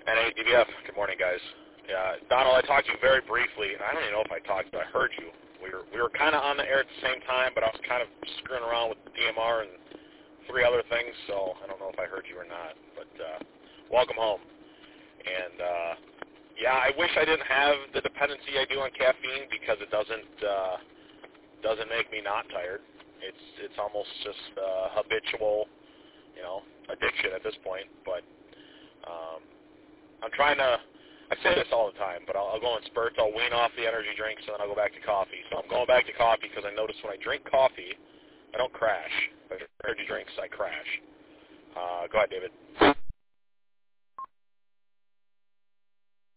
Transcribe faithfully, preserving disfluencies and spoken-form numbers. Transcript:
And A D B F, good morning, guys. Yeah, Donald, I talked to you very briefly, and I don't even know if I talked, but I heard you. We were we were kind of on the air at the same time, but I was kind of screwing around with the D M R and three other things, so I don't know if I heard you or not. But uh, welcome home. And uh, yeah, I wish I didn't have the dependency I do on caffeine because it doesn't uh, doesn't make me not tired. It's it's almost just uh, habitual, you know, addiction at this point. But um, I'm trying to. I say this all the time, but I'll, I'll go in spurts. I'll wean off the energy drinks, and then I'll go back to coffee. So I'm going back to coffee because I notice when I drink coffee, I don't crash. If I drink energy drinks, I crash. Uh, go ahead, David.